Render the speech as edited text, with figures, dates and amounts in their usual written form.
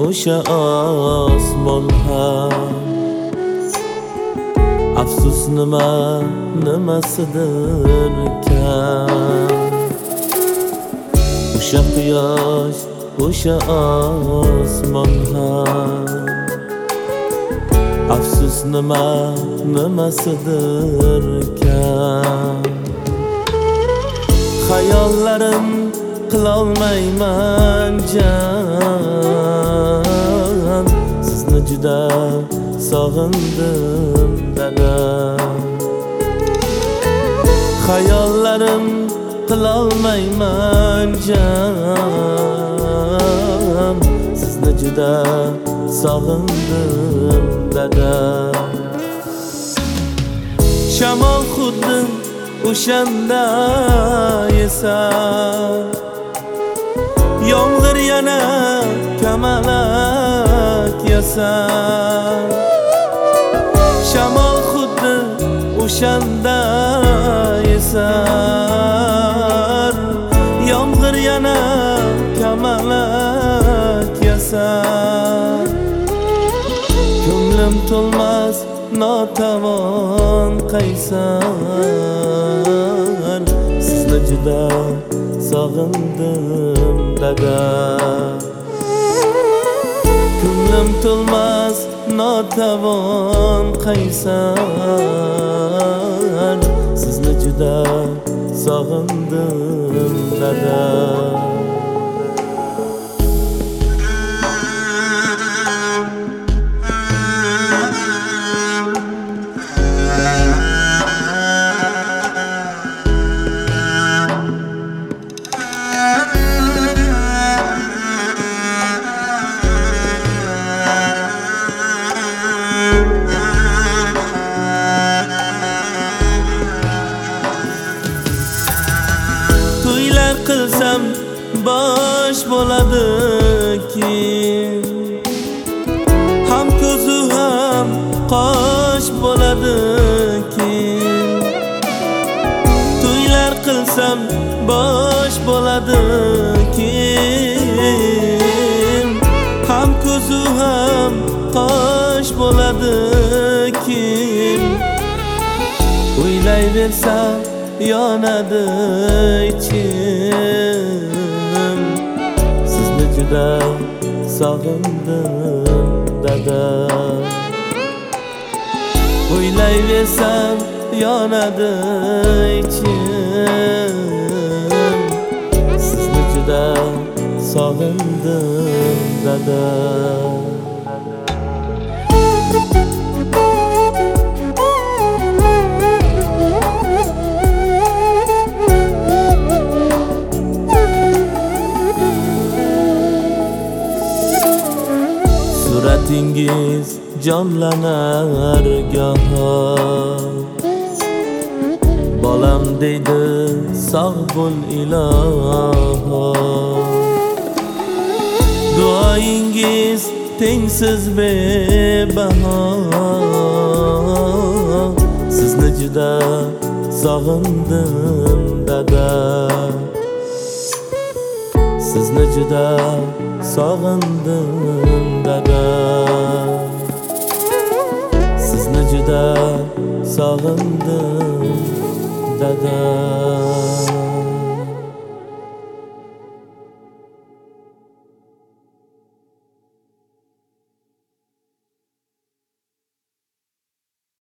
o'sha osmon ham afsus nimasidirkan. O'sha quyosh, o'sha osmon ham afsus nimasidirkan. Hayollarim qilolmayman jan, sizni juda sog'indim dadam. Hayollarim qilolmayman jan, sizni juda sog'indim dadam. Shamol xuddi o'shanda esar, yomg'ir yana kamalak yasar. Shamol xuddi o'shanda esar, yomg'ir yana kamalak yasar. Ko'nglim to'lmas notavon qaysar, sizni juda sog'indim dada. Ko'nglim to'lmas notavon qaysar, sizni juda sog'indim dada. To'ylar qilsam bosh bo'ladiki, ham ko'zu ham qosh bo'ladiki. To'ylar qilsam bosh bo'ladiki, ham ko'zu ham qosh bo'ladiki. O'ylayversam yonadi ichim, sizni juda sog'indim dada. O'ylayversam yonadi ichim, sizni juda sog'indim dada. Suratingiz jonlanar goho, bolam deydi sog' bo'l iloho. Duoyingiz tengsiz bebaho, sizni juda sog'indim dada. Sizni juda sog'indim dada. Sizni juda sog'indim dada.